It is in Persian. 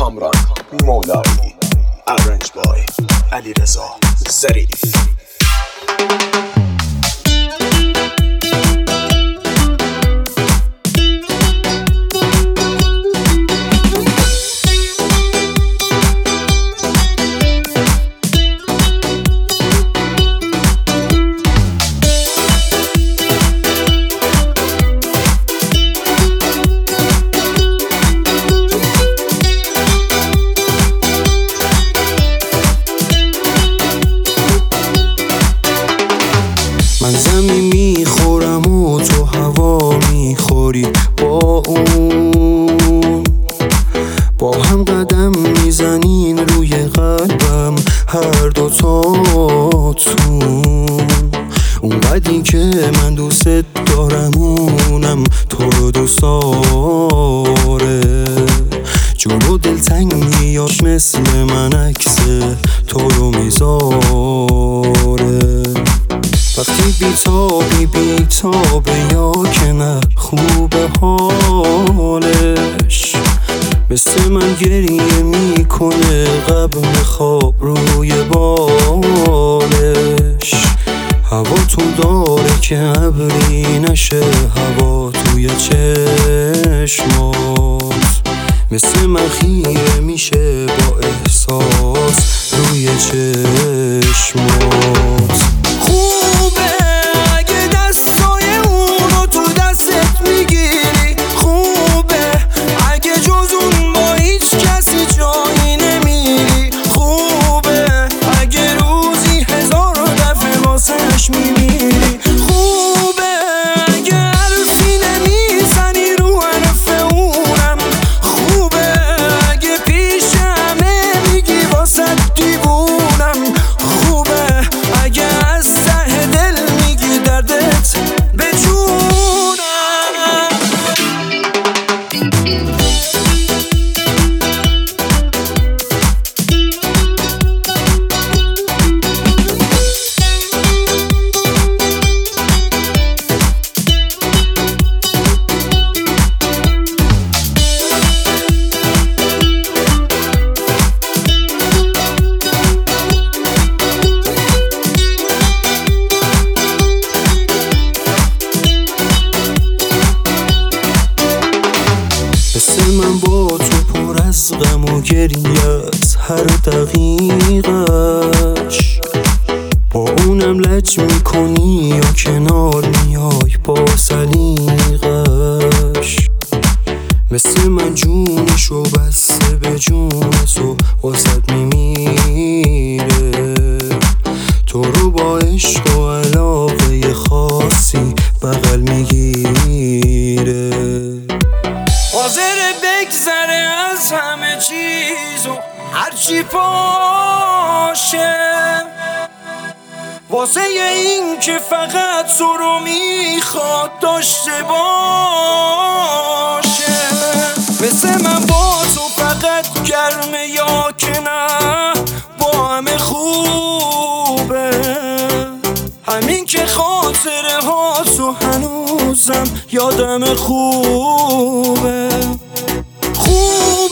کامران مولایی، ارنج بای علیرضا ظریف. من زمین میخورم و تو هوا میخوری، با اون با هم قدم میزنین روی قلبم هر دوتاتون. اونقدری که من دوست دارم اونم تو رو دوست داره. جلو دلتنگیاش مثل من عکس تو رو میذاره. وقتی بیتابه یا که نه خوبه حالش، مثل من گریه میکنه قبل خواب روی بالش. هوا تو داره که ابری نشه هوا توی چشمات، مثل من خیره میشه با احساس روی چشمات. من با تو پر از غم و گریه از هر دقیقش، با اونم لج میکنی یا کنار میای با سلیقش. مثل من جونشو بسته به جون تو واسد میمیره. تو رو با عشق و علاقه خاصی بغل میگیره. حاضر بگذره از همه چیز و هرچی باشه، واسه این که فقط تو رو میخواد داشته باشه. مثل من با تو فقط گرمه یا که نه با همه خوبه. همین که خاطره ها تو هنوزم یادم خوبه.